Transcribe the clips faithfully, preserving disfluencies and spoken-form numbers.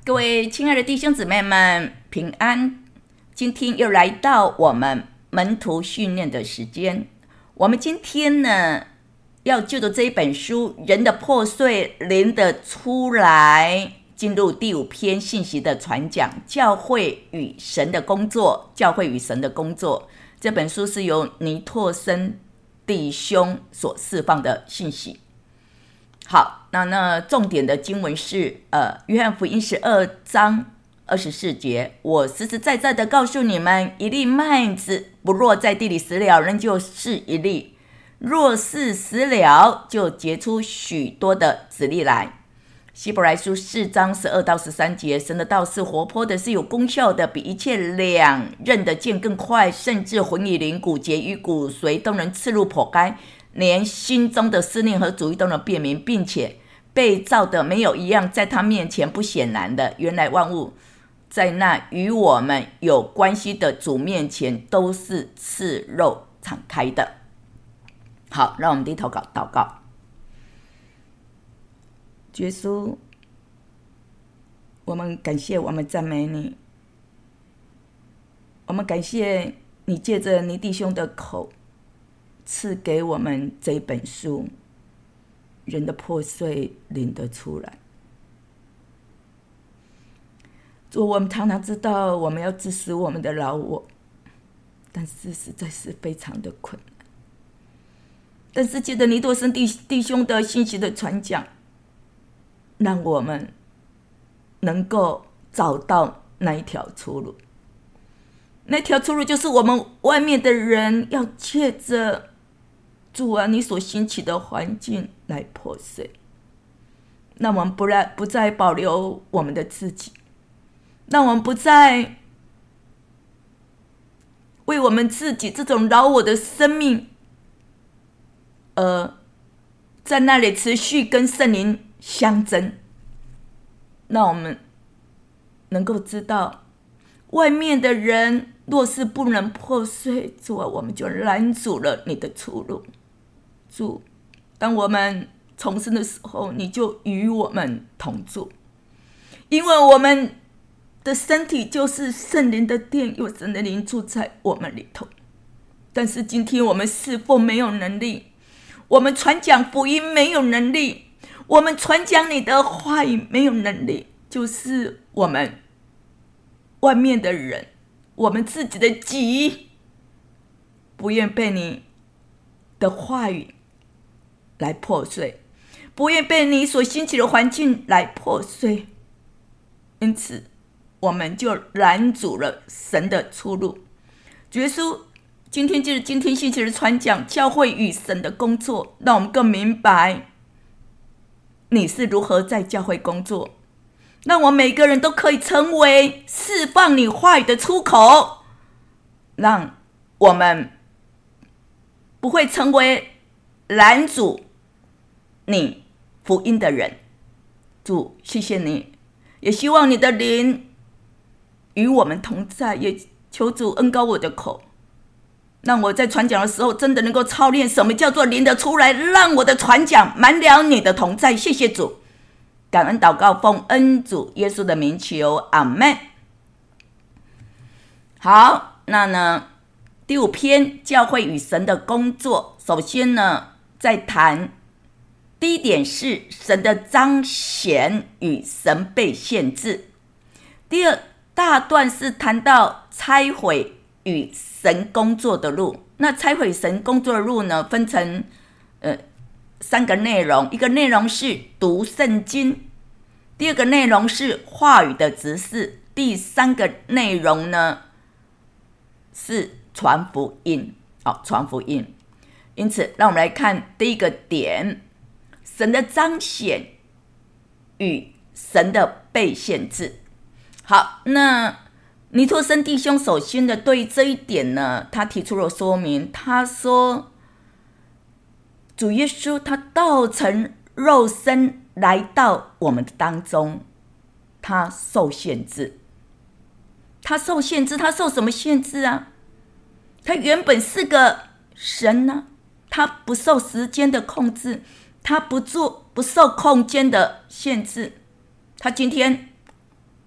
各位亲爱的弟兄姊妹们，平安！今天又来到我们门徒训练的时间。我们今天呢，要就着这一本书《人的破碎，灵的出来》，进入第五篇信息的传讲，教会与神的工作。教会与神的工作，这本书是由尼拓生弟兄所释放的信息。好，那那重点的经文是呃，约翰福音十二章二十四节，我实实在在的告诉你们，一粒麦子不落在地里死了，仍旧是一粒；若是死了，就结出许多的子粒来。希伯来书四章十二到十三节，神的道是活泼的，是有功效的，比一切两刃的剑更快，甚至魂与灵、骨节与骨髓都能刺入剖开，连心中的思念和主意都能辨明，并且被造的没有一样在他面前不显然的。原来万物在那与我们有关系的主面前都是赤肉敞开的。好，让我们低头祷告。耶稣，我们感谢，我们赞美你，我们感谢你借着你弟兄的口赐给我们这本书，人的破碎，灵的出来。主，我们常常知道我们要治死我们的老我，但是实在是非常的困难。但是借着尼拓生弟弟兄的信息的传讲，让我们能够找到那一条出路。那条出路就是我们外面的人要借着主啊，你所兴起的环境来破碎。让我们不再不再保留我们的自己，让我们不再为我们自己这种老我的生命，而在那里持续跟圣灵相争。让我们能够知道，外面的人若是不能破碎，主啊，我们就拦阻了你的出路。主，当我们重生的时候，你就与我们同住，因为我们的身体就是圣灵的殿，有神的灵住在我们里头。但是今天我们侍奉没有能力，我们传讲福音没有能力，我们传讲你的话语没有能力，就是我们外面的人，我们自己的己不愿被你的话语来破碎，不愿被你所兴起的环境来破碎，因此我们就拦阻了神的出路。耶稣，今天就是今天信息的传讲，教会与神的工作，让我们更明白你是如何在教会工作，让我们每个人都可以成为释放你话语的出口，让我们不会成为拦阻你福音的人。主，谢谢你，也希望你的灵与我们同在，也求主恩膏我的口，让我在传讲的时候真的能够操练什么叫做灵的出来，让我的传讲满了你的同在。谢谢主，感恩祷告，奉恩主耶稣的名求，阿们。好，那呢第五篇教会与神的工作，首先呢在谈第一点是神的彰显与神被限制。第二大段是谈到拆毁与神工作的路。那拆毁神工作的路呢，分成呃三个内容，一个内容是读圣经，第二个内容是话语的执事，第三个内容呢是传福音。好，传福音。因此让我们来看第一个点，神的彰显与神的被限制。好，那尼拓生弟兄首先的对这一点呢，他提出了说明。他说主耶稣他道成肉身来到我们的当中，他受限制。他受限制，他受什么限制啊？他原本是个神呢、啊，他不受时间的控制，他不做不受空间的限制。他今天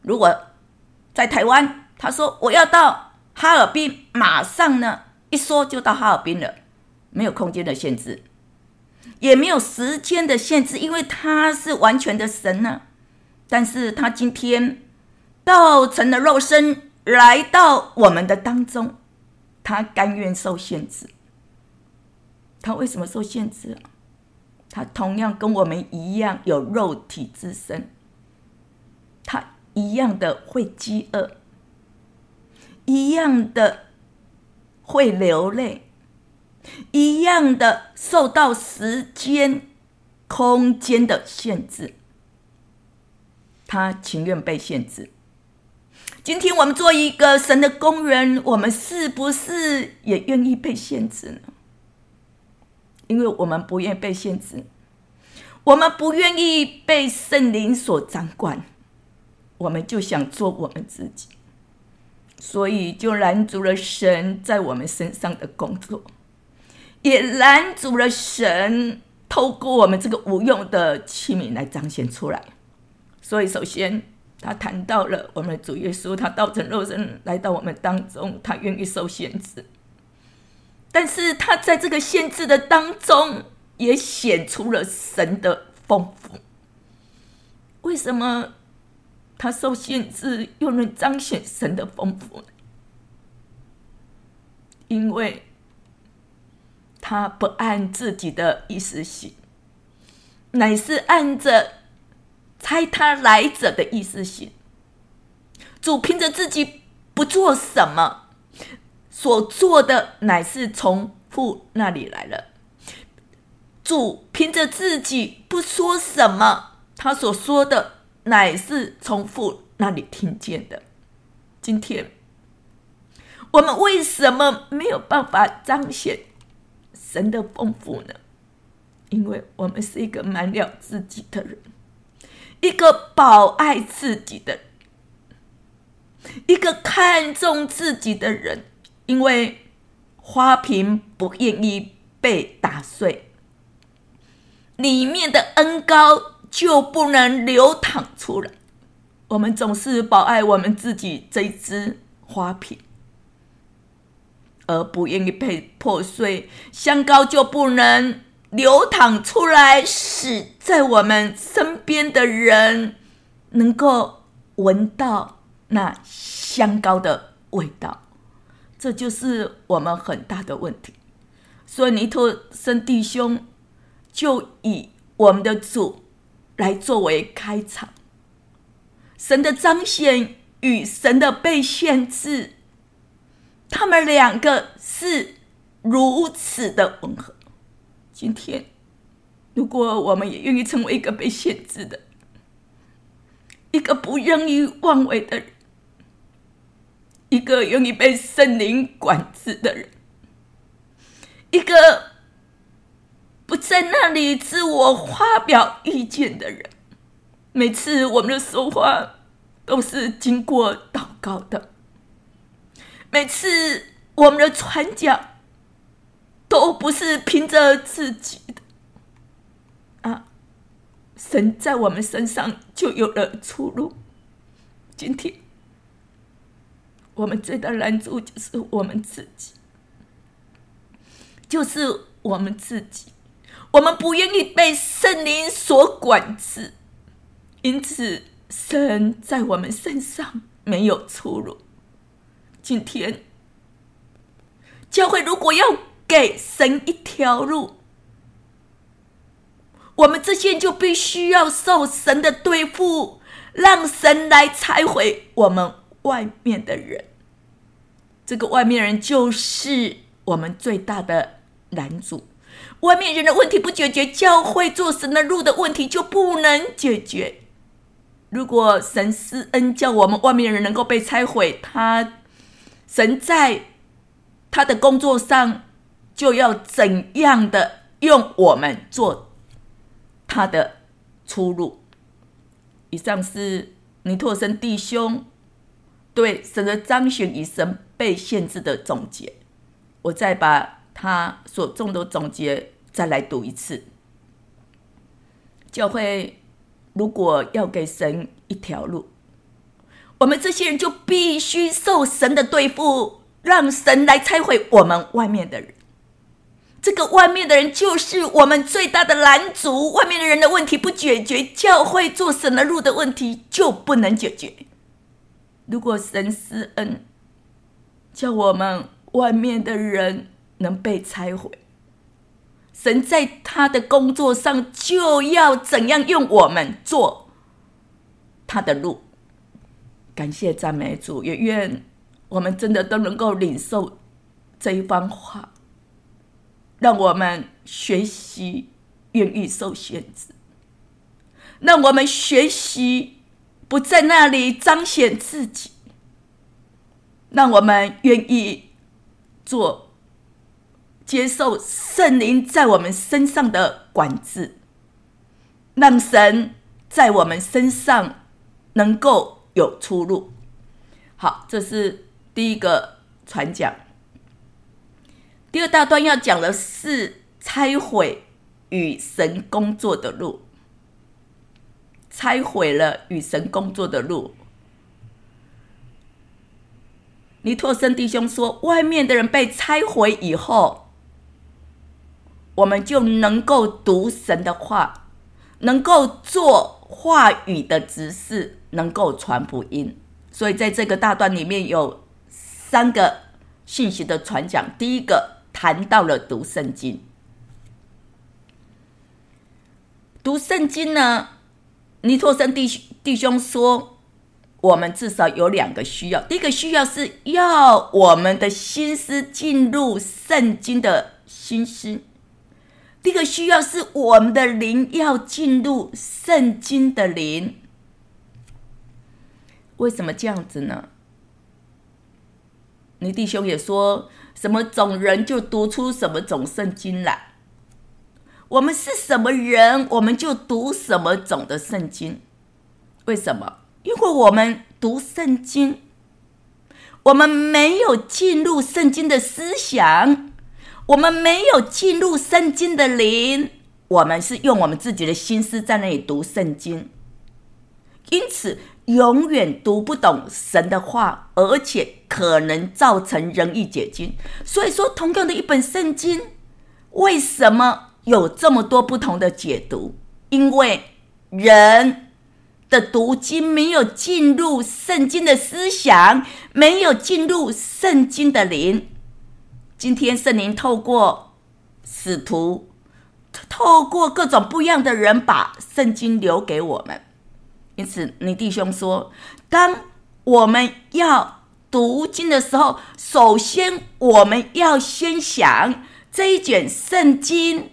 如果在台湾，他说我要到哈尔滨，马上呢一说就到哈尔滨了，没有空间的限制，也没有时间的限制，因为他是完全的神呢、啊。但是他今天道成了肉身，来到我们的当中，他甘愿受限制。他为什么受限制啊？他同样跟我们一样有肉体之身，他一样的会饥饿，一样的会流泪，一样的受到时间、空间的限制。他情愿被限制。今天我们做一个神的工人，我们是不是也愿意被限制呢？因为我们不愿意被限制，我们不愿意被圣灵所掌管，我们就想做我们自己，所以就拦阻了神在我们身上的工作，也拦阻了神透过我们这个无用的器皿来彰显出来。所以首先他谈到了我们的主耶稣，他道成肉身来到我们当中，他愿意受限制，但是他在这个限制的当中也显出了神的丰富。为什么他受限制又能彰显神的丰富呢？因为他不按自己的意思行，乃是按着差他来者的意思行。主凭着自己不做什么，所做的乃是从父那里来了。主凭着自己不说什么，他所说的乃是从父那里听见的。今天我们为什么没有办法彰显神的丰富呢？因为我们是一个满了自己的人，一个保爱自己的人，一个看重自己的人。因为花瓶不愿意被打碎，里面的恩膏就不能流淌出来。我们总是保爱我们自己这一只花瓶，而不愿意被破碎，香膏就不能流淌出来，使在我们身边的人能够闻到那香膏的味道。这就是我们很大的问题。所以尼托生弟兄就以我们的主来作为开场，神的彰显与神的被限制，他们两个是如此的吻合。今天如果我们也愿意成为一个被限制的，一个不愿意妄为的人，一个愿意被圣灵管制的人，一个不在那里自我发表意见的人，每次我们的说话都是经过祷告的，每次我们的传讲都不是凭着自己的啊，神在我们身上就有了出路。今天我们最大的拦阻就是我们自己，就是我们自己，我们不愿意被圣灵所管制，因此神在我们身上没有出路。今天教会如果要给神一条路，我们这些人就必须要受神的对付，让神来拆毁我们外面的人。这个外面人就是我们最大的拦阻。外面人的问题不解决，教会做神的路的问题就不能解决。如果神施恩叫我们外面的人能够被拆毁，他神在他的工作上就要怎样的用我们做他的出路。以上是尼托生弟兄对神的彰显与神被限制的总结，我再把他所中的总结再来读一次。教会如果要给神一条路， 我们这些人就必须受神的对付，让神来拆毁我们外面的人。这个外面的人就是我们最大的拦阻，外面的人的问题不解决，教会做神的路的问题就不能解决。如果神施恩，叫我们外面的人能被拆毁，神在他的工作上就要怎样用我们做他的路。感谢赞美主，也愿我们真的都能够领受这一番话，让我们学习愿意受限制，让我们学习不在那里彰显自己，让我们愿意做接受圣灵在我们身上的管制，让神在我们身上能够有出路。好，这是第一个传讲。第二大段要讲的是拆毁与神工作的路，拆毁了与神工作的路。尼托生弟兄说，外面的人被拆毁以后，我们就能够读神的话，能够做话语的执事，能够传福音。所以在这个大段里面有三个信息的传讲。第一个谈到了读圣经。读圣经呢，尼托生弟弟兄说，我们至少有两个需要。第一个需要是要我们的心思进入圣经的心思，第一个需要是我们的灵要进入圣经的灵。为什么这样子呢？你弟兄也说，什么种人就读出什么种圣经来。我们是什么人，我们就读什么种的圣经。为什么？因为我们读圣经，我们没有进入圣经的思想，我们没有进入圣经的灵，我们是用我们自己的心思在那里读圣经，因此永远读不懂神的话，而且可能造成人意解经。所以说，同样的一本圣经，为什么有这么多不同的解读？因为人的读经没有进入圣经的思想，没有进入圣经的灵。今天圣灵透过使徒，透过各种不一样的人，把圣经留给我们。因此你弟兄说，当我们要读经的时候，首先我们要先想这一卷圣经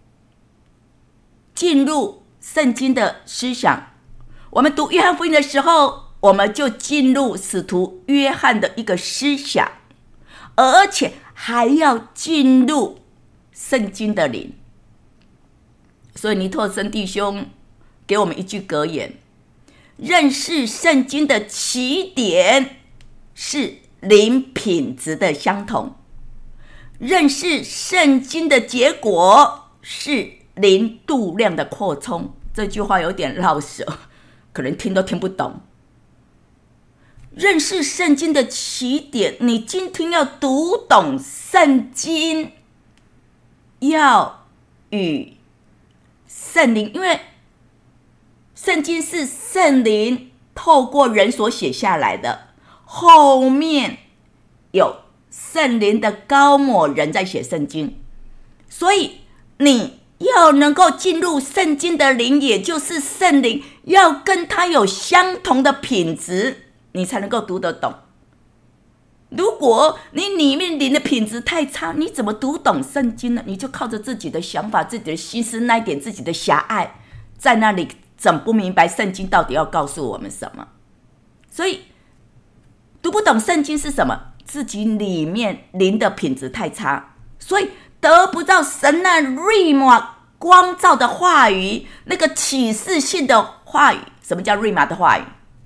进入圣经的思想。我们读约翰福音的时候，我们就进入使徒约翰的一个思想，而且还要进入圣经的灵。所以尼托生弟兄给我们一句格言，认识圣经的起点是灵品质的相同，认识圣经的结果是灵度量的扩充。这句话有点绕舌，可能听都听不懂。认识圣经的起点，你今天要读懂圣经，要与圣灵，因为圣经是圣灵透过人所写下来的，后面有圣灵的膏抹人在写圣经，所以你要能够进入圣经的灵，也就是圣灵要跟它有相同的品质，你才能够读得懂。如果你里面灵的品质太差，你怎么读懂圣经呢？你就靠着自己的想法，自己的心思，那一点自己的狭隘，在那里整不明白圣经到底要告诉我们什么。所以读不懂圣经是什么？自己里面灵的品质太差，所以得不到神那瑞玛光照的话语，那个启示性的话语。什么叫瑞玛的话语？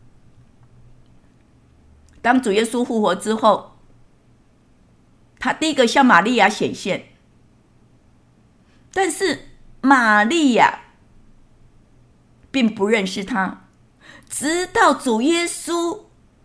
当主耶稣复活之后，他第一个向玛利亚显现，但是玛利亚并不认识他，直到主耶稣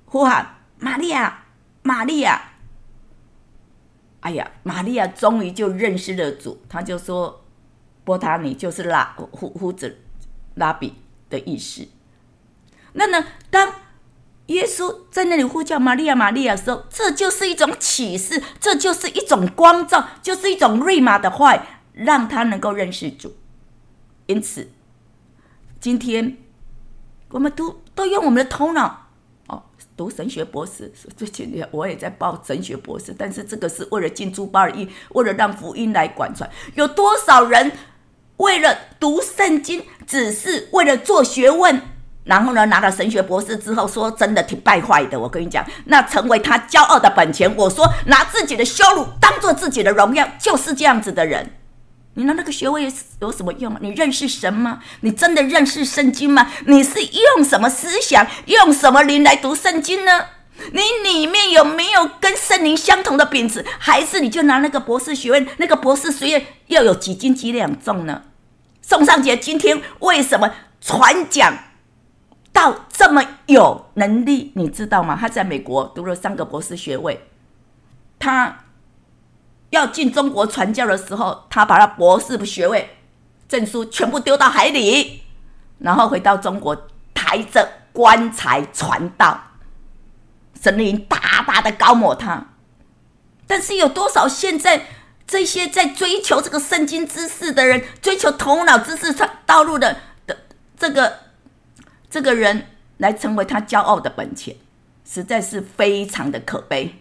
呼喊玛利亚，玛利亚。哎呀，玛利亚终于就认识了主，他就说波他尼就是拉胡胡子拉比的意思。那呢，当耶稣在那里呼叫玛利亚玛利亚的时候，这就是一种启示，这就是一种光照，就是一种瑞玛的话，让他能够认识主。因此今天我们都都用我们的头脑哦，读神学博士，最近我也在报神学博士，但是这个是为了尽诸般的义，为了让福音来贯穿。有多少人为了读圣经，只是为了做学问，然后呢，拿了神学博士之后，说真的挺败坏的。我跟你讲，那成为他骄傲的本钱。我说，拿自己的羞辱当做自己的荣耀，就是这样子的人。你拿那个学位有什么用？你认识神吗？你真的认识圣经吗？你是用什么思想，用什么灵来读圣经呢？你里面有没有跟圣灵相同的品质？还是你就拿那个博士学位，那个博士学位要有几斤几两重呢？宋尚杰今天为什么传讲到这么有能力？你知道吗？他在美国读了三个博士学位，他要进中国传教的时候，他把他博士学位证书全部丢到海里，然后回到中国抬着棺材传道，神灵大大的高抹他。但是有多少现在这些在追求这个圣经知识的人，追求头脑知识道路的的这个这个人来成为他骄傲的本钱，实在是非常的可悲。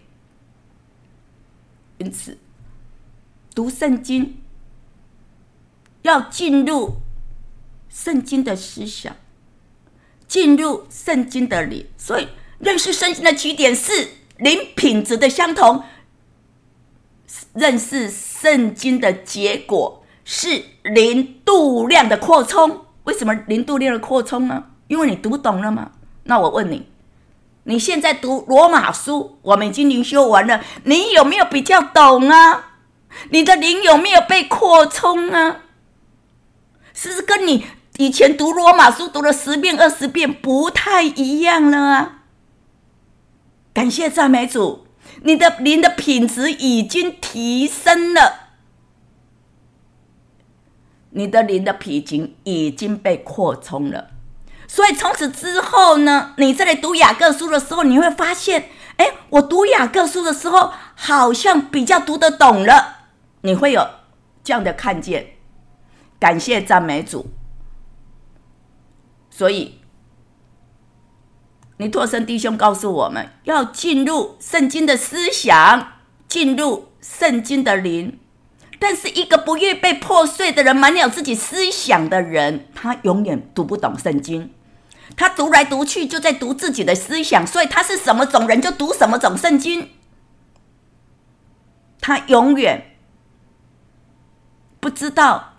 因此读圣经要进入圣经的思想，进入圣经的灵，所以认识圣经的起点是灵品质的相同，认识圣经的结果是灵度量的扩充。为什么灵度量的扩充呢？因为你读懂了吗？那我问你，你现在读罗马书，我们已经灵修完了，你有没有比较懂啊？你的灵有没有被扩充啊？是不是跟你以前读罗马书读了十遍二十遍不太一样了啊？感谢赞美主，你的灵的品质已经提升了，你的灵的品质已经被扩充了。所以从此之后呢，你在读雅各书的时候，你会发现，哎，我读雅各书的时候好像比较读得懂了，你会有这样的看见。感谢赞美主。所以尼托生弟兄告诉我们，要进入圣经的思想，进入圣经的灵。但是一个不愿被破碎的人，满了自己思想的人，他永远读不懂圣经。他读来读去就在读自己的思想，所以他是什么种人就读什么种圣经。他永远不知道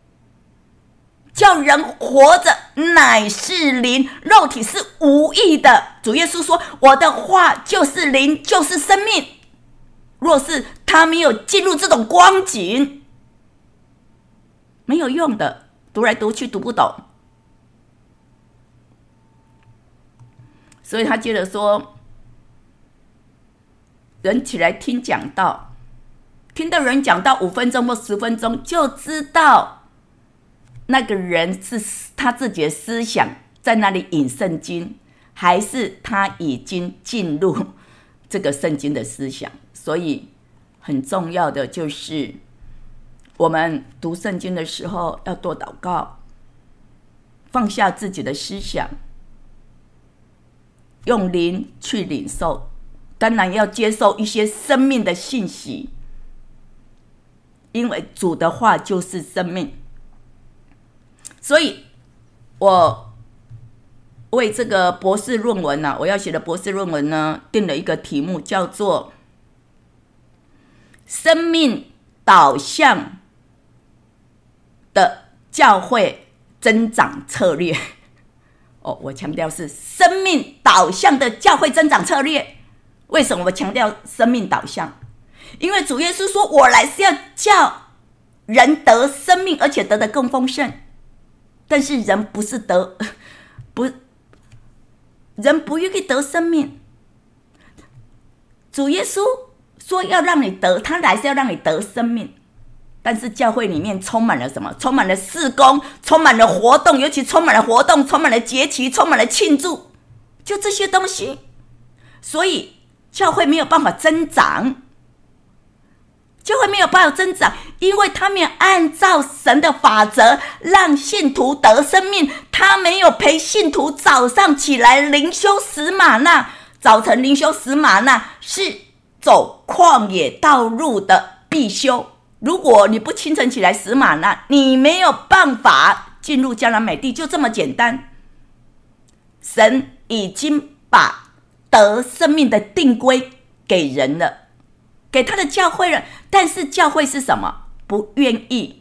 叫人活着乃是灵，肉体是无益的。主耶稣说，我的话就是灵，就是生命。若是他没有进入这种光景，没有用的，读来读去读不懂。所以他接着说，人起来听讲道，听到人讲道五分钟或十分钟，就知道那个人是他自己的思想在那里引圣经，还是他已经进入这个圣经的思想。所以很重要的就是我们读圣经的时候要多祷告，放下自己的思想，用灵去领受。当然要接受一些生命的信息，因为主的话就是生命。所以我为这个博士论文啊，我要写的博士论文呢，定了一个题目，叫做生命导向的教会增长策略。哦，我强调是生命导向的教会增长策略。为什么我强调生命导向？因为主耶稣说，我来是要叫人得生命，而且得得更丰盛。但是人不是得不人不愿意得生命， 主耶稣说要让你得，他来是要让你得生命。但是教会里面充满了什么？充满了事工，充满了活动，尤其充满了活动，充满了节期，充满了庆祝，就这些东西。所以教会没有办法增长，教会没有办法增长，因为他没有按照神的法则让信徒得生命，他没有陪信徒早上起来灵修十玛纳，早晨灵修十玛纳是走旷野道路的必修。如果你不清晨起来十玛纳，你没有办法进入迦南美地，就这么简单。神已经把得生命的定规给人了，给他的教会了，但是教会是什么？不愿意。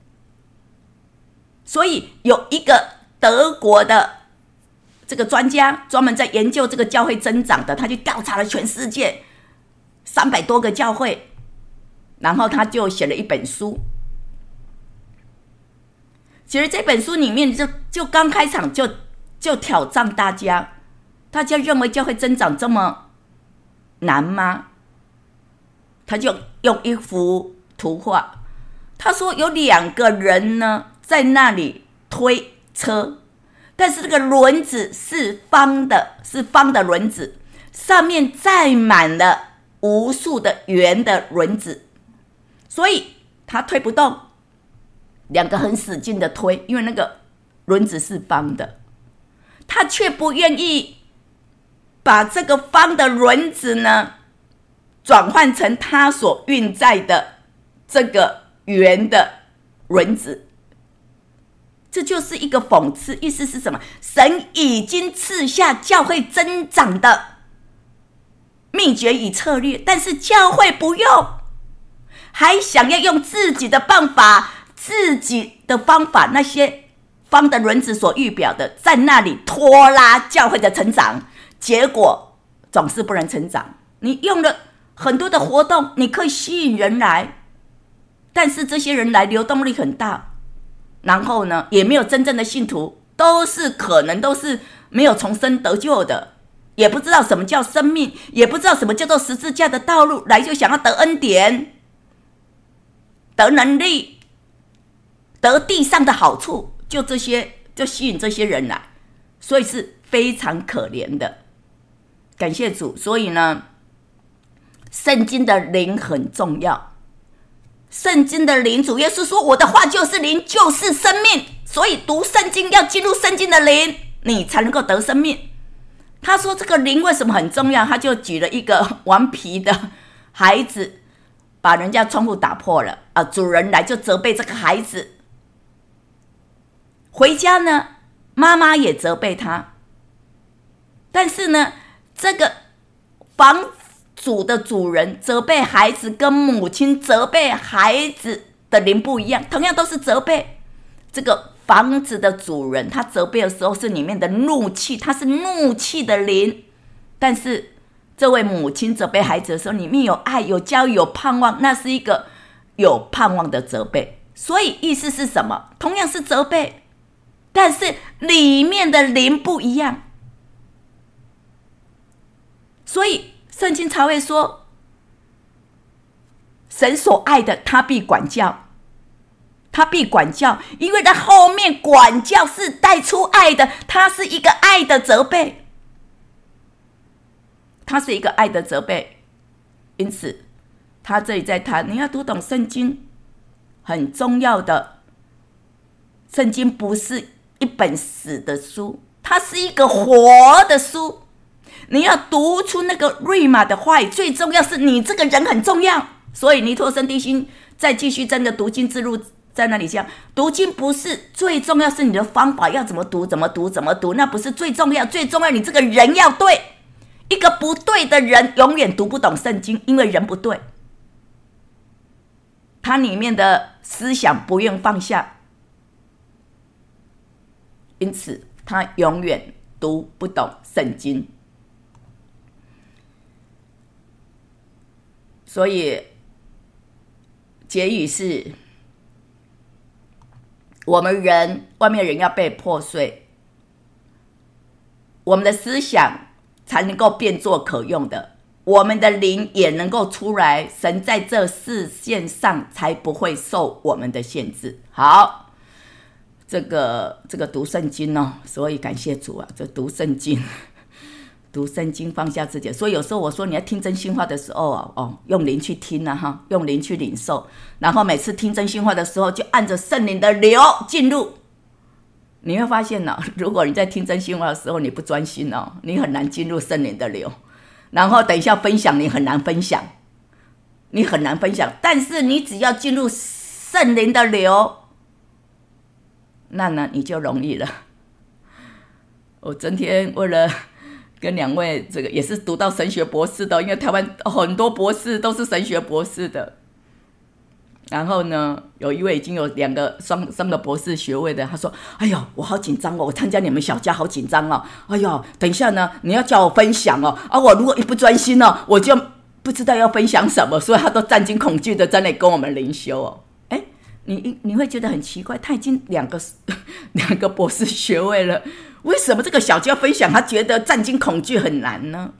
所以有一个德国的这个专家专门在研究这个教会增长的，他去调查了全世界三百多个教会，然后他就写了一本书。其实这本书里面就就刚开场就就挑战大家，大家认为教会增长这么难吗？他就用一幅图画，他说有两个人呢在那里推车，但是这个轮子是方的，是方的轮子，上面载满了无数的圆的轮子，所以他推不动。两个很使劲的推，因为那个轮子是方的，他却不愿意把这个方的轮子呢转换成他所运载的这个圆的轮子。这就是一个讽刺，意思是什么？神已经赐下教会增长的秘诀与策略，但是教会不用，还想要用自己的办法，自己的方法，那些方的轮子所预表的，在那里拖拉教会的成长，结果总是不能成长。你用了很多的活动，你可以吸引人来，但是这些人来流动力很大，然后呢，也没有真正的信徒，都是可能都是没有重生得救的，也不知道什么叫生命，也不知道什么叫做十字架的道路，来就想要得恩典，得能力，得地上的好处，就这些，就吸引这些人来，所以是非常可怜的。感谢主。所以呢，圣经的灵很重要。圣经的灵，主耶稣说我的话就是灵，就是生命，所以读圣经要进入圣经的灵，你才能够得生命。他说这个灵为什么很重要，他就举了一个顽皮的孩子把人家窗户打破了啊，主人来就责备这个孩子，回家呢妈妈也责备他，但是呢这个房主的主人责备孩子跟母亲责备孩子的灵不一样，同样都是责备。这个房子的主人他责备的时候是里面的怒气，他是怒气的灵，但是这位母亲责备孩子的时候里面有爱，有教育，有盼望，那是一个有盼望的责备。所以意思是什么？同样是责备，但是里面的灵不一样。所以圣经才会说神所爱的他必管教，他必管教，因为他后面管教是带出爱的，他是一个爱的责备，他是一个爱的责备。因此他这里在谈你要读懂圣经很重要的，圣经不是一本死的书，它是一个活的书，你要读出那个瑞玛的话语，最重要是你这个人很重要。所以尼托生弟兄再继续真的读经之路在那里讲，读经不是最重要，是你的方法要怎么读怎么读怎么读，那不是最重要，最重要你这个人要对。一个不对的人永远读不懂圣经，因为人不对，他里面的思想不愿放下，因此他永远读不懂圣经。所以结语是，我们人外面人要被破碎，我们的思想才能够变作可用的。 我们的灵也能够出来，神在这视线上才不会受我们的限制。好，这个这个读圣经哦，所以感谢主啊，这读圣经，读圣经放下自己。所以有时候我说你要听真心话的时候啊，哦，用灵去听啊哈，用灵去领受，然后每次听真心话的时候，就按着圣灵的流进入。你会发现呢、哦，如果你在听真心话的时候你不专心哦，你很难进入圣灵的流。然后等一下分享，你很难分享，你很难分享。但是你只要进入圣灵的流，那呢你就容易了。我今天为了跟两位这个也是读到神学博士的，因为台湾很多博士都是神学博士的。然后呢，有一位已经有两个双双个博士学位的，他说：“哎呦，我好紧张哦，我参加你们小家好紧张哦。哎呦，等一下呢，你要叫我分享哦，啊，我如果一不专心哦，我就不知道要分享什么，所以他都战惊恐惧的在那里跟我们灵修哦。哎，你你会觉得很奇怪，他已经两个两个博士学位了，为什么这个小家分享他觉得战惊恐惧很难呢？”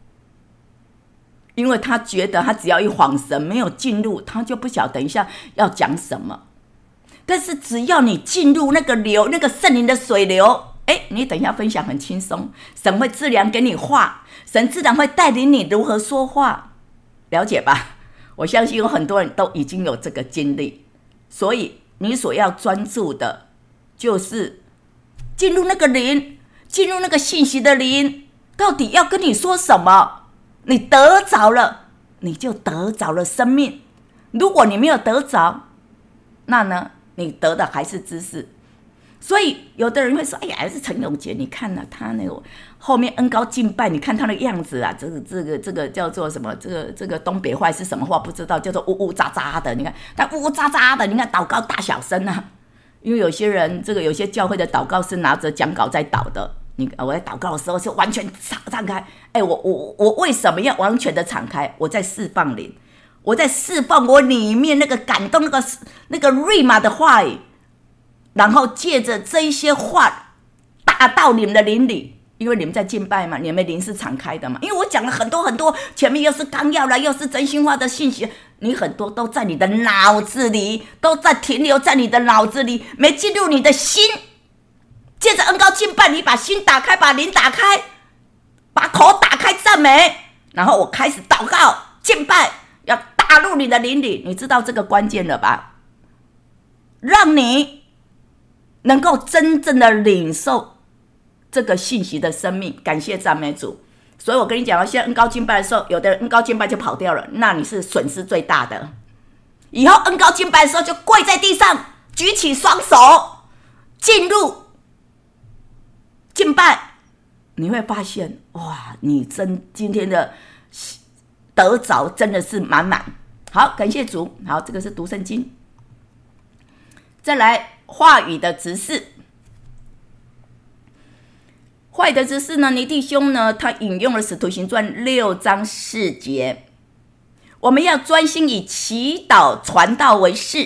因为他觉得他只要一晃神没有进入，他就不晓得等一下要讲什么。但是只要你进入那个流，那个圣灵的水流，哎，你等一下分享很轻松，神会自然给你话，神自然会带领你如何说话，了解吧？我相信有很多人都已经有这个经历，所以你所要专注的就是进入那个灵，进入那个信息的灵，到底要跟你说什么？你得着了，你就得着了生命。如果你没有得着，那呢，你得的还是知识。所以有的人会说：“哎呀，还是陈永杰，你看啊，他那个后面恩膏敬拜，你看他的样子啊，这个这个这个叫做什么？这个这个东北话是什么话不知道，叫做呜呜喳喳的。你看他呜呜喳喳的，你看祷告大小声啊。因为有些人，这个有些教会的祷告是拿着讲稿在祷的。”你我在祷告的时候就完全敞敞开，哎，我我我为什么要完全的敞开？我在释放灵，我在释放我里面那个感动那个那个瑞玛的话语，然后借着这一些话打到你们的灵里，因为你们在敬拜嘛，你们灵是敞开的嘛。因为我讲了很多很多，前面又是纲要啦，又是真心话的信息，你很多都在你的脑子里，都在停留在你的脑子里，没进入你的心。借着恩膏敬拜，你把心打开，把灵打开，把口打开赞美，然后我开始祷告敬拜，要打入你的灵里。你知道这个关键了吧？让你能够真正的领受这个信息的生命。感谢赞美主。所以我跟你讲，现在恩膏敬拜的时候，有的人恩膏敬拜就跑掉了，那你是损失最大的。以后恩膏敬拜的时候，就跪在地上，举起双手，进入敬拜，你会发现哇，你真今天的得着真的是满满。好，感谢主。好，这个是读圣经。再来话语的执事，话语的执事呢，尼弟兄呢，他引用了使徒行传六章四节，我们要专心以祈祷传道为事。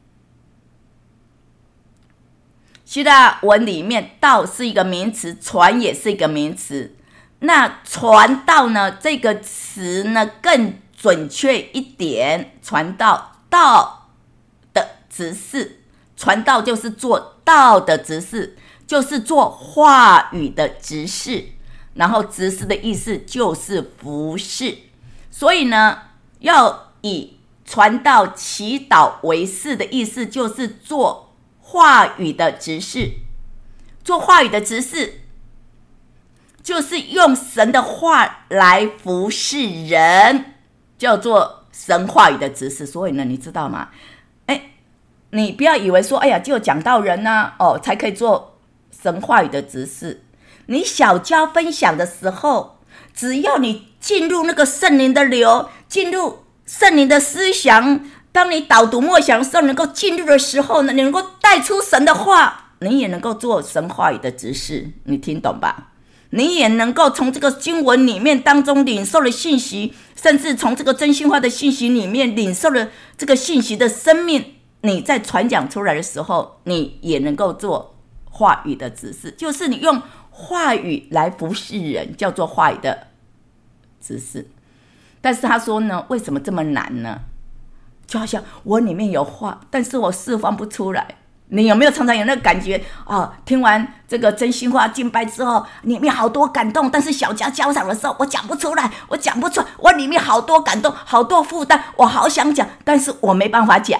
希腊文里面道是一个名词，传也是一个名词。那传道呢，这个词呢更准确一点，传道，道的执事，传道就是做道的执事，就是做话语的执事，然后执事的意思就是服事。所以呢，要以传道祈祷为事的意思就是做话语的执事。做话语的执事就是用神的话来服侍人，叫做神话语的执事。所以呢，你知道吗？哎，你不要以为说，哎呀，就讲道人啊，哦，才可以做神话语的执事。你小教分享的时候，只要你进入那个圣灵的流，进入圣灵的思想，当你导读默想的时候，能够进入的时候呢，你能够带出神的话，你也能够做神话语的执事。你听懂吧？你也能够从这个经文里面当中领受了信息，甚至从这个真心话的信息里面领受了这个信息的生命，你在传讲出来的时候，你也能够做话语的执事，就是你用话语来服侍人，叫做话语的执事。 但是他说呢，为什么这么难呢？就好像我里面有话，但是我释放不出来。你有没有常常有那个感觉啊？听完这个真心话敬拜之后，里面好多感动，但是小家交场的时候，我讲不出来，我讲不出来，我里面好多感动，好多负担，我好想讲，但是我没办法讲。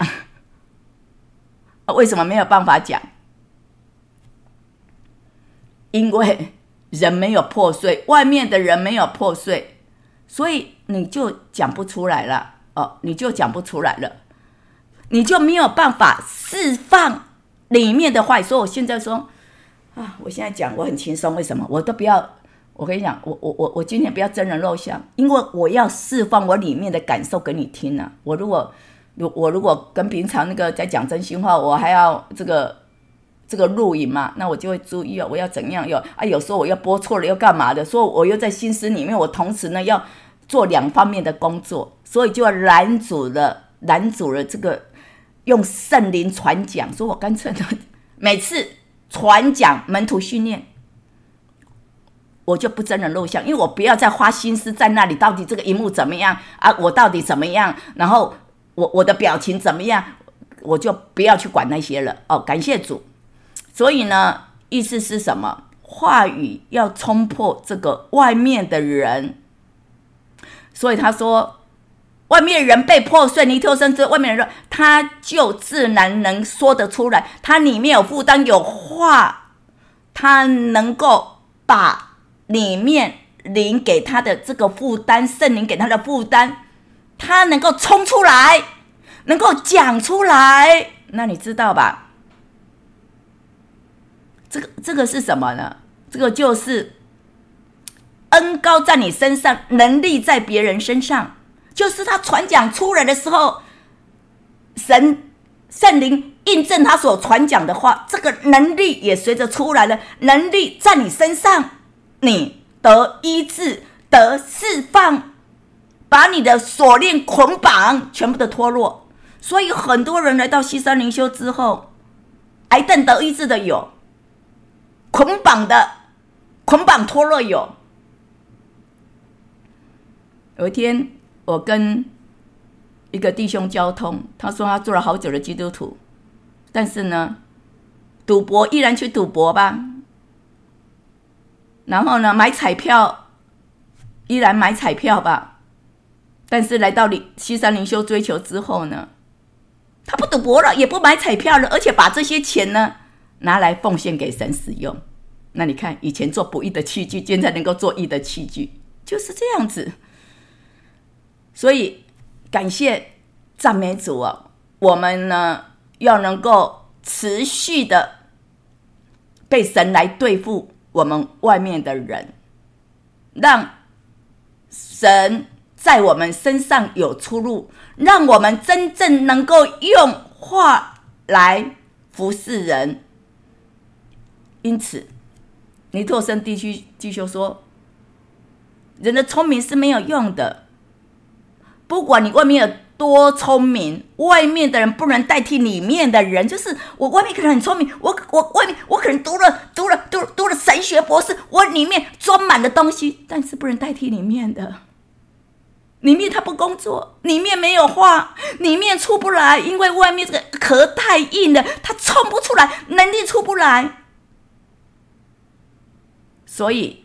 为什么没有办法讲？因为人没有破碎，外面的人没有破碎，所以你就讲不出来了哦，你就讲不出来了，你就没有办法释放里面的话。所以我现在说啊，我现在讲我很轻松，为什么？我都不要，我跟你讲，我我我我今天不要真人露相，因为我要释放我里面的感受给你听啊。我如果我如果跟平常那个在讲真心话，我还要这个这个录影嘛，那我就会注意哦，我要怎样有啊？有时候我要播错了又干嘛的？所以我又在心思里面，我同时呢要做两方面的工作，所以就要拦阻了拦阻了这个用圣灵传讲。所以我干脆呢，每次传讲门徒训练，我就不真人露相，因为我不要再花心思在那里，到底这个荧幕怎么样啊？我到底怎么样？然后我我的表情怎么样？我就不要去管那些了哦。感谢主。所以呢，意思是什么？话语要冲破这个外面的人。所以他说，外面人被破碎，尼特生之外面人说，他就自然能说得出来，他里面有负担，有话，他能够把里面灵给他的这个负担，圣灵给他的负担，他能够冲出来，能够讲出来。那你知道吧？这个这个是什么呢？这个就是恩膏在你身上，能力在别人身上。就是他传讲出来的时候，神圣灵印证他所传讲的话，这个能力也随着出来了。能力在你身上，你得医治，得释放，把你的锁链捆绑全部的脱落。所以很多人来到西山灵修之后，癌症得医治的有，捆绑的捆绑脱落有。有一天我跟一个弟兄交通，他说他做了好久的基督徒，但是呢赌博依然去赌博吧，然后呢买彩票依然买彩票吧，但是来到西山灵修追求之后呢，他不赌博了，也不买彩票了，而且把这些钱呢拿来奉献给神使用。那你看，以前做不义的器具，现在能够做义的器具，就是这样子。所以感谢赞美主哦，我们呢要能够持续的被神来对付我们外面的人，让神在我们身上有出路，让我们真正能够用话来服侍人。因此尼托生地区弟兄说，人的聪明是没有用的，不管你外面有多聪明，外面的人不能代替里面的人。就是我外面可能很聪明，我我外面我可能读了读了读读了神学博士，我里面装满了东西，但是不能代替里面的。里面他不工作，里面没有话，里面出不来，因为外面这个壳太硬了，他冲不出来，能力出不来。所以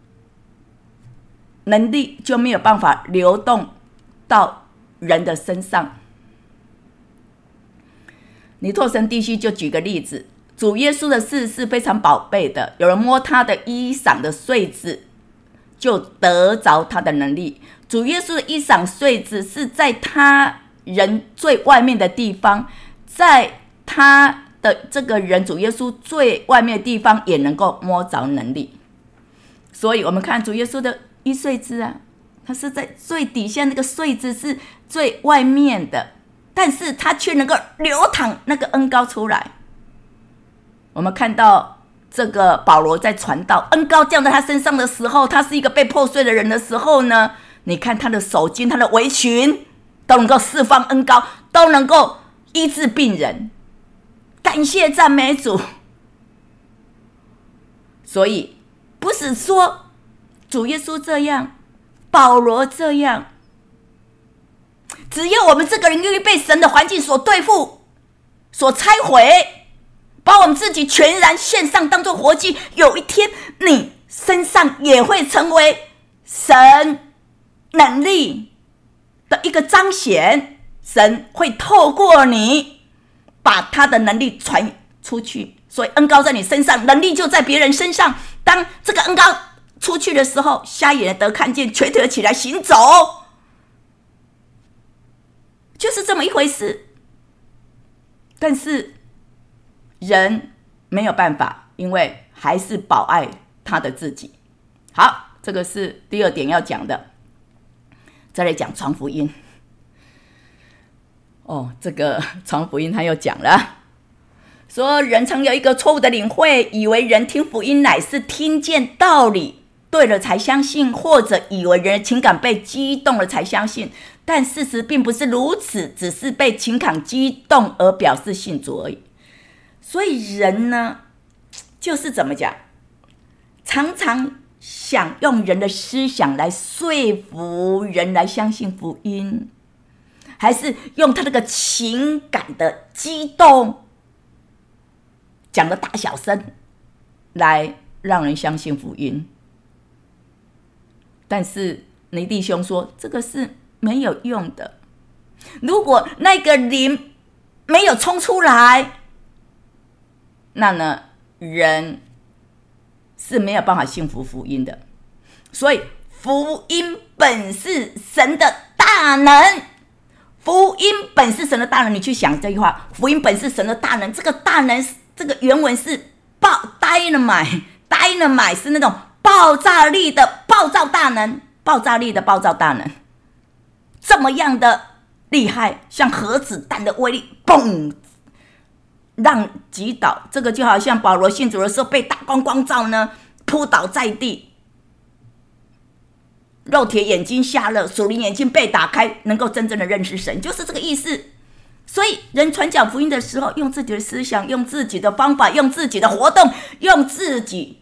能力就没有办法流动到人的身上。尼托生地区就举个例子，主耶稣的事是非常宝贝的，有人摸他的衣裳的穗子就得着他的能力。主耶稣的衣裳穗子是在他人最外面的地方，在他的这个人主耶稣最外面的地方也能够摸着能力。所以我们看主耶稣的衣穗子啊，它是在最底下，那个穗子是最外面的，但是它却能够流淌那个恩膏出来。我们看到这个保罗在传道，恩膏降在他身上的时候，他是一个被破碎的人的时候呢，你看他的手巾，他的围裙都能够释放恩膏，都能够医治病人。感谢赞美主。所以不是说主耶稣这样，保罗这样， 只有我们这个人愿意被神的环境所对付、所拆毁，把我们自己全然献上，当作活祭，有一天你身上也会成为神能力的一个彰显，神会透过你把他的能力传出去，所以恩膏在你身上，能力就在别人身上。当这个恩膏出去的时候，瞎眼得看见，瘸腿起来行走，就是这么一回事。但是人没有办法，因为还是保爱他的自己。好，这个是第二点要讲的。再来讲传福音。哦，这个传福音他又讲了，说人常有一个错误的领会，以为人听福音乃是听见道理对了才相信，或者以为人的情感被激动了才相信，但事实并不是如此，只是被情感激动而表示信主而已。所以人呢，就是怎么讲，常常想用人的思想来说服人来相信福音，还是用他那个情感的激动讲的大小声来让人相信福音。但是尼弟兄说这个是没有用的，如果那个灵没有冲出来，那呢人是没有办法信服福音的。所以福音本是神的大能，福音本是神的大能。你去想这句话，福音本是神的大能，这个大能这个原文是 dynamite dynamite 是那种爆炸力的爆炸大能，爆炸力的爆炸大能，这么样的厉害，像核子弹的威力，嘣，让击倒。这个就好像保罗信主的时候被大光光照呢，扑倒在地，肉体眼睛瞎了，属灵眼睛被打开，能够真正的认识神，就是这个意思。所以人传讲福音的时候，用自己的思想，用自己的方法，用自己的活动，用自己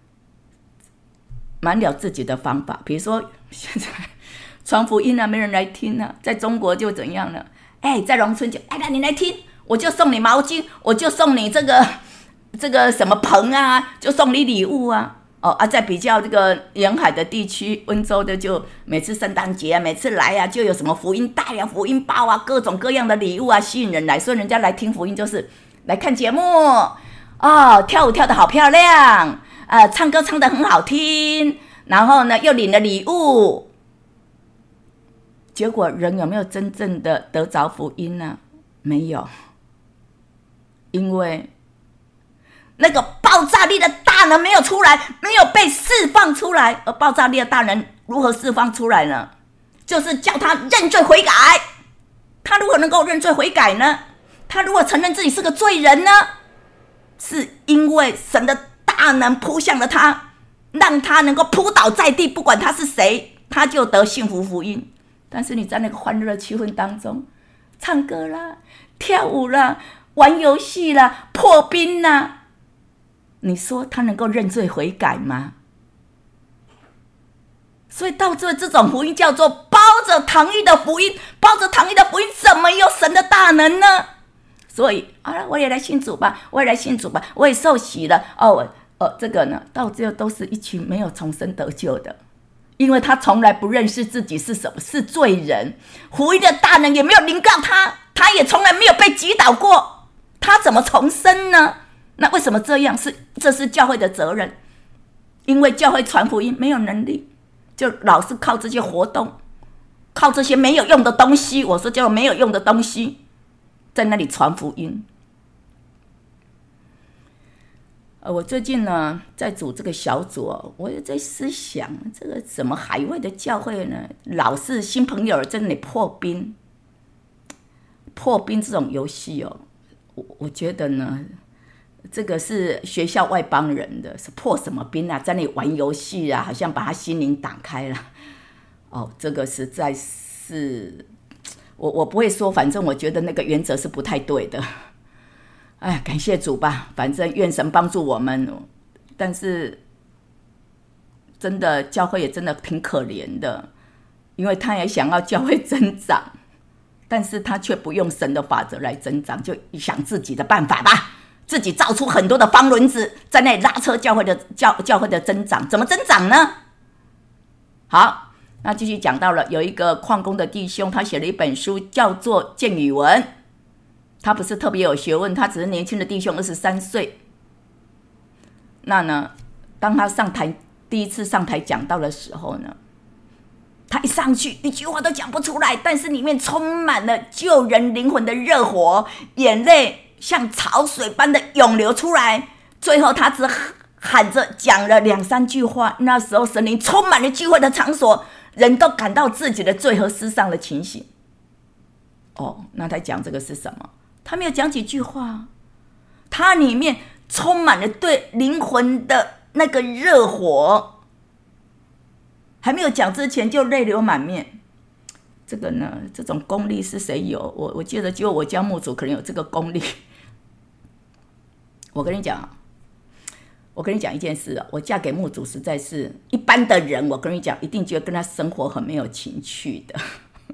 满了自己的方法。比如说现在传福音啊，没人来听啊，在中国就怎样了？哎，在农村就哎，那你来听，我就送你毛巾，我就送你这个这个什么盆啊，就送你礼物啊。哦啊，在比较这个沿海的地区，温州的就每次圣诞节啊，每次来啊，就有什么福音袋啊、福音包啊，各种各样的礼物啊，吸引人来。所以人家来听福音就是来看节目哦，跳舞跳得好漂亮，呃，唱歌唱得很好听，然后呢又领了礼物。结果人有没有真正的得着福音呢？没有，因为那个爆炸力的大能没有出来，没有被释放出来。而爆炸力的大能如何释放出来呢？就是叫他认罪悔改。他如何能够认罪悔改呢？他如果承认自己是个罪人呢？是因为神的大能扑向了他，让他能够扑倒在地，不管他是谁，他就得幸福福音。但是你在那个欢乐的气氛当中，唱歌啦，跳舞啦，玩游戏啦，破冰啦，你说他能够认罪悔改吗？所以到最后这种福音叫做包着糖衣的福音，包着糖衣的福音怎么有神的大能呢？所以啊，我也来信主吧，我也来信主吧，我也受洗了哦，我哦这个呢，到最后都是一群没有重生得救的，因为他从来不认识自己是什么，是罪人，福音的大能也没有临到他，他也从来没有被击倒过，他怎么重生呢？那为什么这样？是这是教会的责任，因为教会传福音没有能力，就老是靠这些活动，靠这些没有用的东西，我说叫没有用的东西，在那里传福音。呃，我最近呢在组这个小组、哦，我也在思想，这个怎么海外的教会呢，老是新朋友在那里破冰，破冰这种游戏哦，我我觉得呢。这个是学校外邦人的，是破什么冰啊？在那里玩游戏啊，好像把他心灵打开了。哦，这个实在是，我我不会说，反正我觉得那个原则是不太对的。哎，感谢主吧，反正愿神帮助我们。但是，真的教会也真的挺可怜的，因为他也想要教会增长， 但是他却不用神的法则来增长，就想自己的办法吧，自己造出很多的方轮子，在那里拉车教会的 教, 教会的增长。怎么增长呢？好，那继续讲到了有一个矿工的弟兄，他写了一本书叫做《见语文》，他不是特别有学问，他只是年轻的弟兄，二十三岁。那呢，当他上台第一次上台讲道的时候呢，他一上去一句话都讲不出来，但是里面充满了救人灵魂的热火，眼泪像潮水般的涌流出来。最后他只喊着讲了两三句话，那时候神灵充满了聚会的场所，人都感到自己的罪和失丧的情形。哦，那他讲这个是什么？他没有讲几句话，他里面充满了对灵魂的那个热火，还没有讲之前就泪流满面。这个呢，这种功力是谁有？我我记得只有我家牧主可能有这个功力。我跟你讲，我跟你讲一件事啊，我嫁给牧主实在是一般的人，我跟你讲，一定觉得跟他生活很没有情趣的。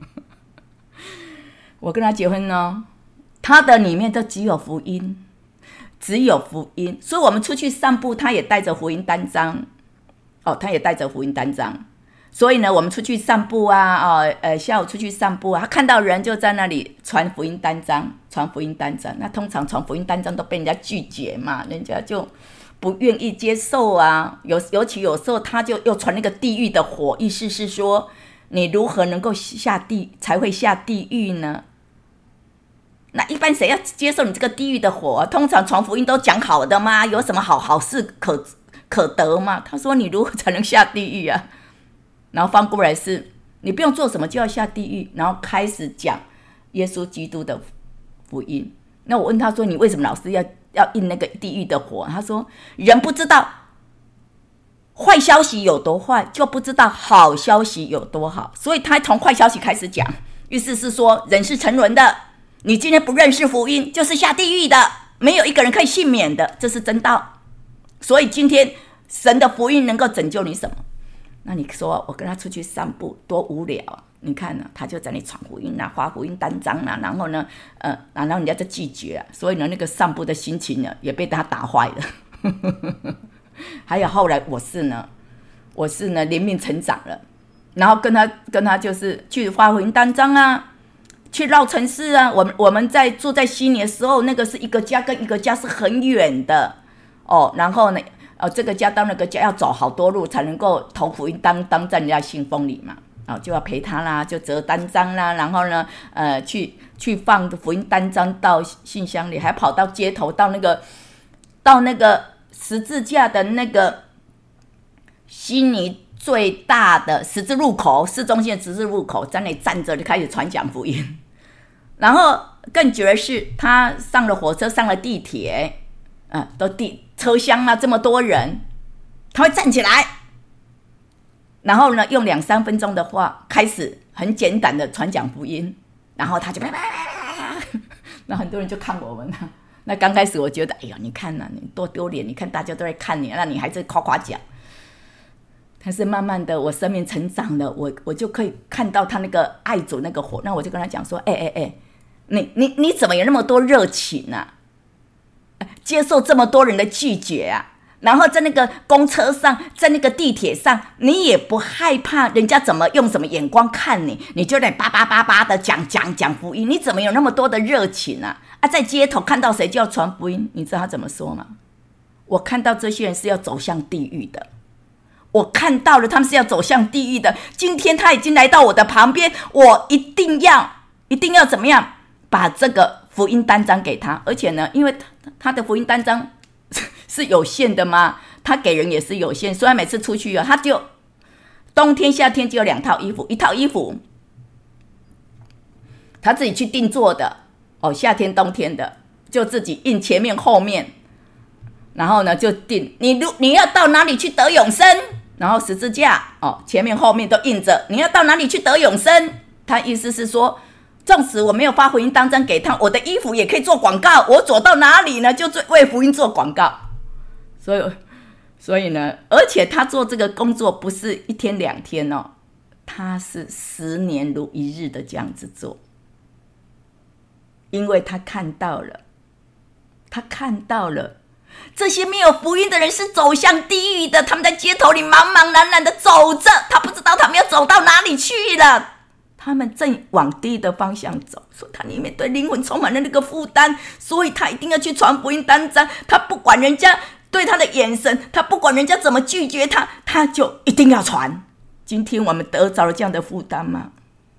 我跟他结婚呢，他的里面都只有福音，只有福音，所以我们出去散步，他也带着福音单张。哦，他也带着福音单张。所以呢，我们出去散步啊，哦，呃，下午出去散步啊，他看到人就在那里传福音单张，传福音单张。那通常传福音单张都被人家拒绝嘛，人家就不愿意接受啊。有尤其有时候他就又传那个地狱的火，意思是说你如何能够下地才会下地狱呢？那一般谁要接受你这个地狱的火啊？通常传福音都讲好的嘛，有什么好好事可可得吗？他说你如何才能下地狱啊？然后翻过来是你不用做什么就要下地狱，然后开始讲耶稣基督的福音。那我问他说你为什么老是要要印那个地狱的火？他说人不知道坏消息有多坏，就不知道好消息有多好，所以他从坏消息开始讲，意思是说人是沉沦的，你今天不认识福音就是下地狱的，没有一个人可以幸免的，这是真道。所以今天神的福音能够拯救你什么？那你说我跟他出去散步多无聊啊！你看呢、啊，他就在那里传福音啊，发福音单张啊，然后呢，呃，然后人家就拒绝了，所以呢，那个散步的心情呢也被他打坏了。还有后来我是呢，我是呢灵命成长了，然后跟他跟他就是去发福音单张啊，去绕城市啊。我们我们在住在悉尼的时候，那个是一个家跟一个家是很远的哦，然后呢。哦，这个家到那个家要走好多路才能够投福音单当在人家信封里嘛，哦，就要陪他啦，就折单张啦，然后呢，呃，去去放福音单张到信箱里，还跑到街头，到那个到那个十字架的那个悉尼最大的十字路口，市中心的十字路口，在那里站着就开始传讲福音。然后更绝的是，他上了火车，上了地铁，啊、呃，都地。车厢啊，这么多人，他会站起来，然后呢，用两三分钟的话开始很简短的传讲福音，然后他就啪啪啪啪，那很多人就看我们了。那刚开始我觉得，哎呀，你看呐、啊，你多丢脸！你看大家都在看你，那你还是夸夸奖。但是慢慢的，我生命成长了，我我就可以看到他那个爱主那个火，那我就跟他讲说，哎哎哎，你你你怎么有那么多热情啊？接受这么多人的拒绝啊，然后在那个公车上，在那个地铁上，你也不害怕人家怎么用什么眼光看你，你就得叭叭叭叭的讲讲讲福音，你怎么有那么多的热情啊？啊，在街头看到谁就要传福音，你知道他怎么说吗？我看到这些人是要走向地狱的，我看到了他们是要走向地狱的。今天他已经来到我的旁边，我一定要一定要怎么样把这个福音单张给他，而且呢，因为 他, 他的福音单张是有限的嘛，他给人也是有限，所以每次出去啊，他就冬天夏天就有两套衣服，一套衣服他自己去定做的哦，夏天冬天的就自己印前面后面，然后呢就定你你要到哪里去得永生，然后十字架哦前面后面都印着你要到哪里去得永生，他意思是说。纵使我没有发福音单张给他，我的衣服也可以做广告。我走到哪里呢，就为福音做广告。所以，所以呢，而且他做这个工作不是一天两天哦，他是十年如一日的这样子做。 因为他看到了，他看到了这些没有福音的人是走向地狱的，他们在街头里茫茫然然的走着，他不知道他们要走到哪里去了，他们正往地狱的方向走，所以他里面对灵魂充满了那个负担，所以他一定要去传福音单张，他不管人家对他的眼神，他不管人家怎么拒绝他，他就一定要传。今天我们得着了这样的负担吗？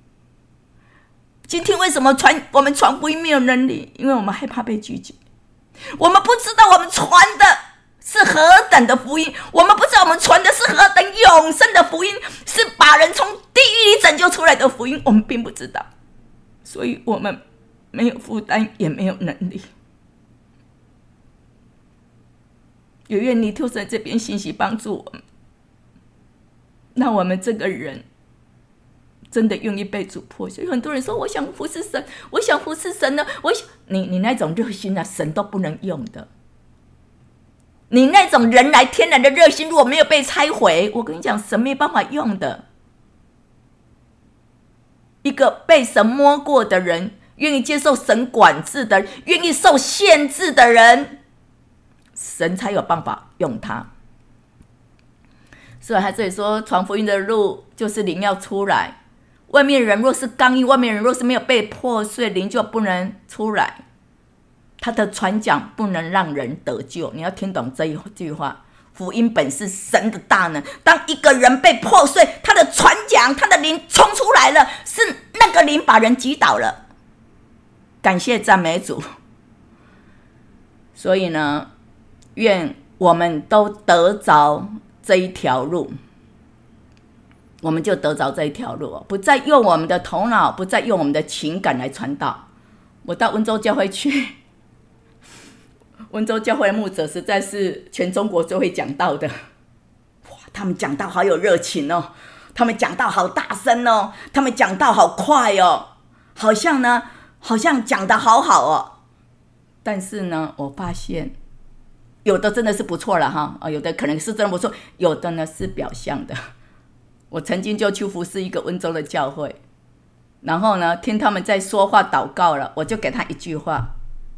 今天为什么传我们传福音没有能力？因为我们害怕被拒绝，我们不知道我们传的是何等的福音，我们不知道我们传的是何等永生的福音，是把人从地狱里拯救出来的福音，我们并不知道，所以我们没有负担，也没有能力。也愿你透过这边信息帮助我们，让我们这个人真的愿意被主破碎。有很多人说我想服侍神，我想服侍神呢，我想你你那种热心啊，神都不能用的。你那种人来天然的热心，如果没有被拆毁，我跟你讲，神没办法用的。一个被神摸过的人，愿意接受神管制的人，愿意受限制的人，神才有办法用他。所以他这里说，传福音的路就是灵要出来。外面人若是刚硬，外面人若是没有被破碎，灵就不能出来。他的传讲不能让人得救，你要听懂这一句话。福音本是神的大能，当一个人被破碎，他的传讲，他的灵冲出来了，是那个灵把人击倒了。感谢赞美主。所以呢，愿我们都得着这一条路，我们就得着这一条路，不再用我们的头脑，不再用我们的情感来传道。我到温州教会去，温州教会的牧者实在是全中国最会讲道的，哇，他们讲道好有热情哦，他们讲道好大声哦，他们讲道好快哦，好像呢，好像讲得好好哦。但是呢，我发现有的真的是不错了哈，有的可能是真的不错，有的呢是表象的。我曾经就去服侍一个温州的教会，然后呢，听他们在说话祷告了，我就给他一句话：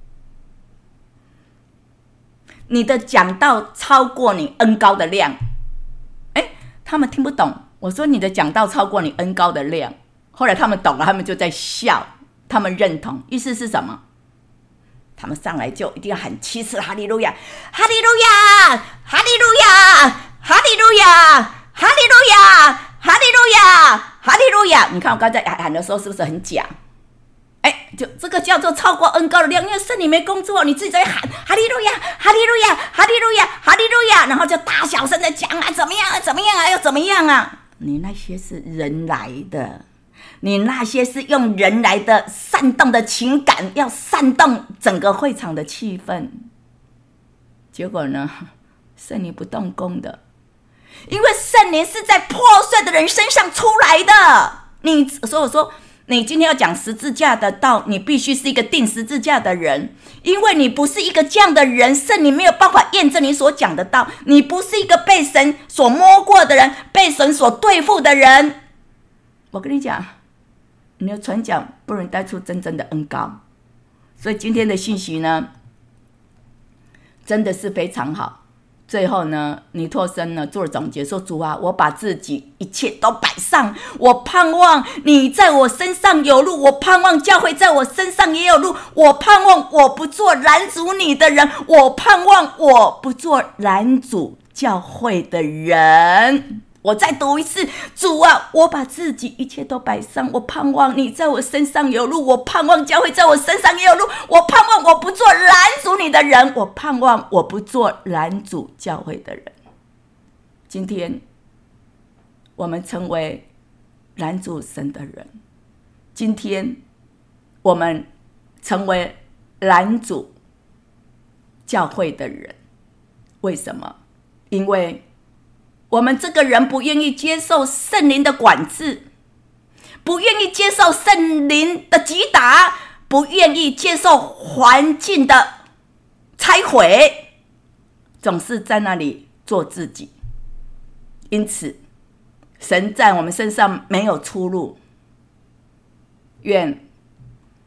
你的讲道超过你恩膏的量。哎，他们听不懂，我说你的讲道超过你恩膏的量。后来他们懂了，他们就在笑，他们认同，意思是什么？他们上来就一定要喊七次哈利路亚，哈利路亚，哈利路亚，哈利路亚，哈利路亚，哈利路亚，哈利路亚。你看我刚才喊的时候是不是很假？哎，就这个叫做超过恩膏的量，因为圣灵没工作，你自己在喊哈利路亚，哈利路亚，哈利路亚，哈利路亚，然后就大小声的讲啊，怎么样啊，怎么样啊，又怎么样啊？你那些是人来的，你那些是用人来的煽动的情感，要煽动整个会场的气氛。结果呢，圣灵不动工的，因为圣灵是在破碎的人身上出来的。你所以我说，你今天要讲十字架的道，你必须是一个定十字架的人，因为你不是一个这样的人，圣灵没有办法验证你所讲的道。你不是一个被神所摸过的人，被神所对付的人。我跟你讲，你的传讲不能带出真正的恩膏。所以今天的信息呢，真的是非常好。最后呢，尼托生呢做了总结说，主啊，我把自己一切都摆上，我盼望你在我身上有路，我盼望教会在我身上也有路，我盼望我不做拦阻你的人，我盼望我不做拦阻教会的人。我再读一次，主啊，我把自己一切都摆上，我盼望你在我身上有路，我盼望教会在我身上也有路，我盼望我不做拦阻你的人，我盼望我不做拦阻教会的人。今天我们成为拦阻神的人，今天我们成为拦阻教会的人。为什么？因为我们这个人不愿意接受圣灵的管制，不愿意接受圣灵的击打，不愿意接受环境的拆毁，总是在那里做自己。因此神在我们身上没有出路。愿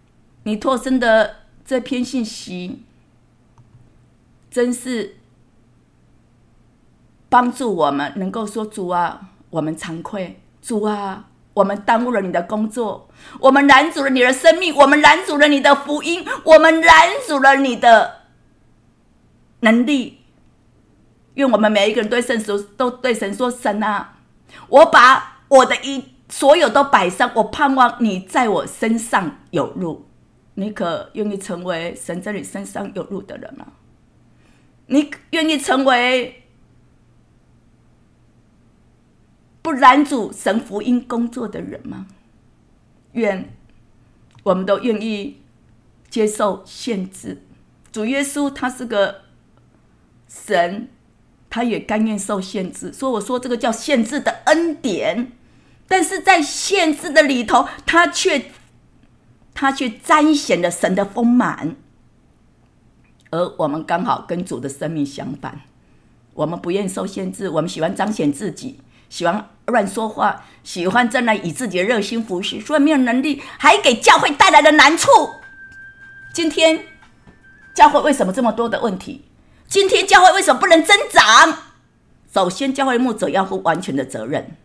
你拓生的这篇信息，真是帮助我们能够说：主啊，我们惭愧，主啊，我们耽误了你的工作，我们拦阻了你的生命，我们拦阻了你的福音，我们拦阻了你的能力。愿我们每一个人对神说，都对神说：神啊，我把我的一所有都摆上，我盼望你在我身上有路。你可愿意成为神在你身上有路的人吗？你愿意成为不拦阻神福音工作的人吗？愿我们都愿意接受限制。主耶稣他是个神，他也甘愿受限制，所以我说这个叫限制的恩典。但是在限制的里头，他却他却彰显了神的丰满。而我们刚好跟主的生命相反，我们不愿意受限制，我们喜欢彰显自己，喜欢乱说话，喜欢在那以自己的热心服侍，所以没有能力，还给教会带来了难处。今天教会为什么这么多的问题？今天教会为什么不能增长？首先，教会牧者要负完全的责任。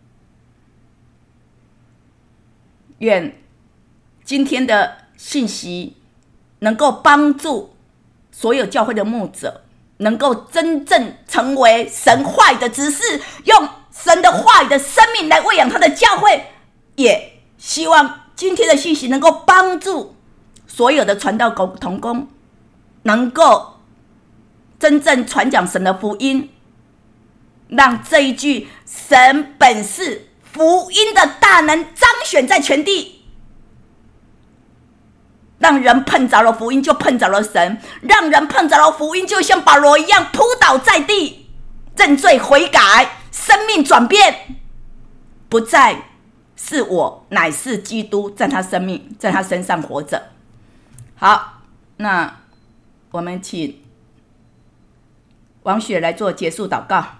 愿今天的信息能够帮助所有教会的牧者，能够真正成为神话语的执事，用神的话语的生命来喂养他的教会。也希望今天的信息能够帮助所有的传道同工，能够真正传讲神的福音，让这一句神本是福音的大能彰显在全地。让人碰着了福音，就碰着了神；让人碰着了福音，就像保罗一样扑倒在地，认罪悔改，生命转变，不再是我，乃是基督在他生命，在他身上活着。好，那我们请王雪来做结束祷告。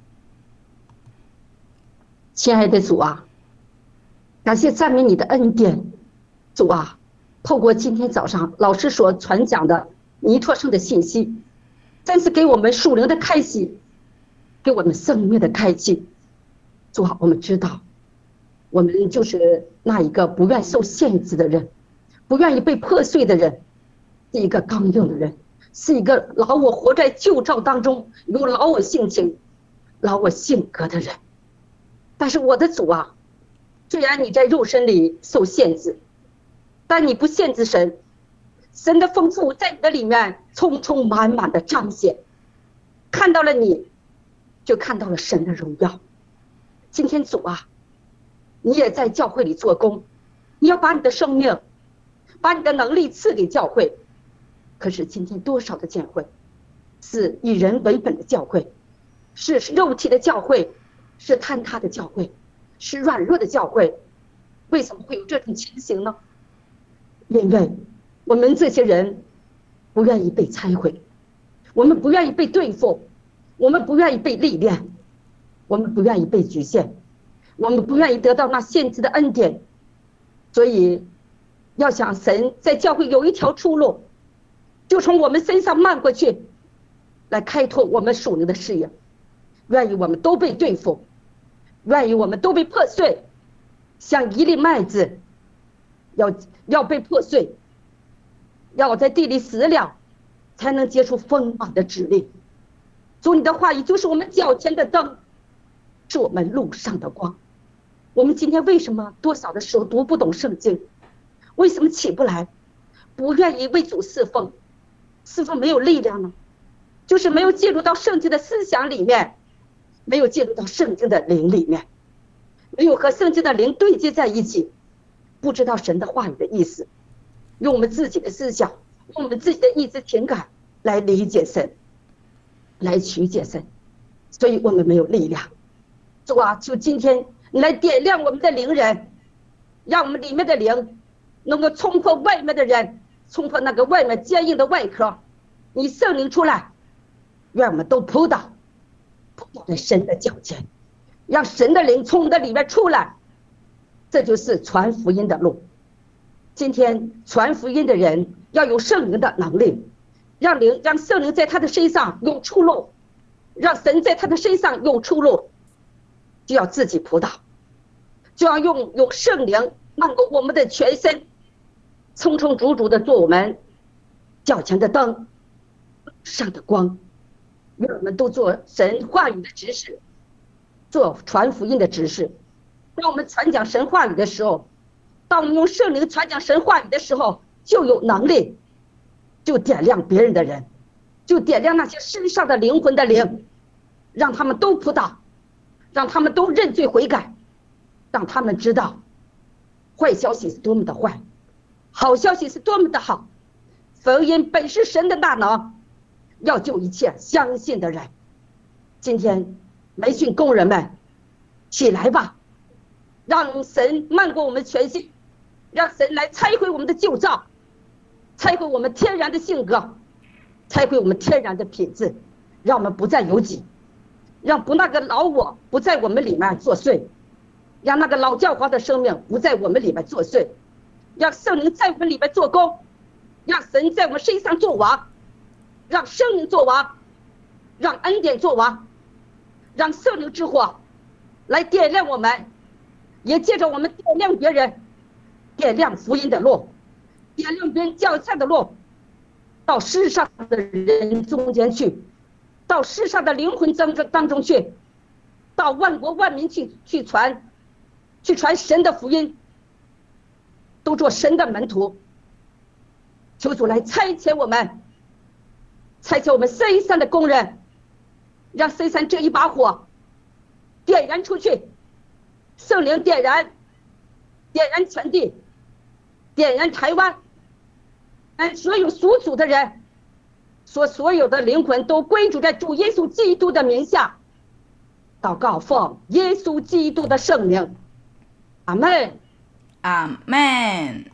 亲爱的主啊，感谢赞美你的恩典。主啊，透过今天早上老师所传讲的尼托生的信息，真是给我们属灵的开启，给我们生命的开启。主啊，我们知道我们就是那一个不愿受限制的人，不愿意被破碎的人，是一个刚硬的人，是一个老我活在旧照当中，有老我性情老我性格的人。但是我的主啊，虽然你在肉身里受限制，但你不限制神，神的丰富在你的里面充充满满的彰显。看到了你，就看到了神的荣耀。今天主啊，你也在教会里做工，你要把你的生命，把你的能力赐给教会。可是今天多少的教会是以人为本的教会，是肉体的教会，是坍塌的教会，是软弱的教会。为什么会有这种情形呢？因为我们这些人不愿意被拆毁，我们不愿意被对付，我们不愿意被历练，我们不愿意被局限，我们不愿意得到那限制的恩典。所以要想神在教会有一条出路，就从我们身上漫过去，来开拓我们属灵的视野。愿意我们都被对付，愿意我们都被破碎，像一粒麦子要要被破碎，要在地里死了，才能结出丰满的指令。主，你的话语就是我们脚前的灯，是我们路上的光。我们今天为什么多少的时候读不懂圣经？为什么起不来？不愿意为主侍奉，侍奉没有力量呢？就是没有进入到圣经的思想里面，没有进入到圣经的灵里面，没有和圣经的灵对接在一起，不知道神的话语的意思，用我们自己的思想，用我们自己的意志情感来理解神，来曲解神，所以我们没有力量。主啊，就今天你来点亮我们的灵人，让我们里面的灵能够冲破外面的人，冲破那个外面坚硬的外壳。你圣灵出来，愿我们都扑倒扑倒在神的脚前，让神的灵从我们的里面出来。这就是传福音的路， 今天传福音的人要有圣灵的能力，让灵让圣灵在他的身上有出路，让神在他的身上有出路，就要自己扑倒，就要用有圣灵漫过我们的全身，充充足足的做我们脚前的灯，上的光。愿我们都做神话语的执事，做传福音的执事。当我们传讲神话语的时候，当我们用圣灵传讲神话语的时候，就有能力，就点亮别人的人，就点亮那些身上的灵魂的灵，让他们都扑倒，让他们都认罪悔改，让他们知道坏消息是多么的坏，好消息是多么的好。福音本是神的大能，要救一切相信的人。今天培训工人们起来吧，让神漫过我们全心，让神来拆毁我们的旧造，拆毁我们天然的性格，拆毁我们天然的品质，让我们不再有己，让不那个老我不在我们里面作祟，让那个老教化的生命不在我们里面作祟，让圣灵在我们里面做工，让神在我们身上做王，让圣灵做王，让恩典做王，让圣灵之火来点亮我们，也借着我们点亮别人，点亮福音的路，点亮别人教菜的路，到世上的人中间去，到世上的灵魂当中当中去，到万国万民去去传，去传神的福音，都做神的门徒。求主来差遣我们，差遣我们深山的工人，让深山这一把火点燃出去，圣灵点燃，点燃全地，点燃台湾，让所有属主的人，说所有的灵魂都归主在主耶稣基督的名下。祷告奉耶稣基督的圣名，阿门， 阿门。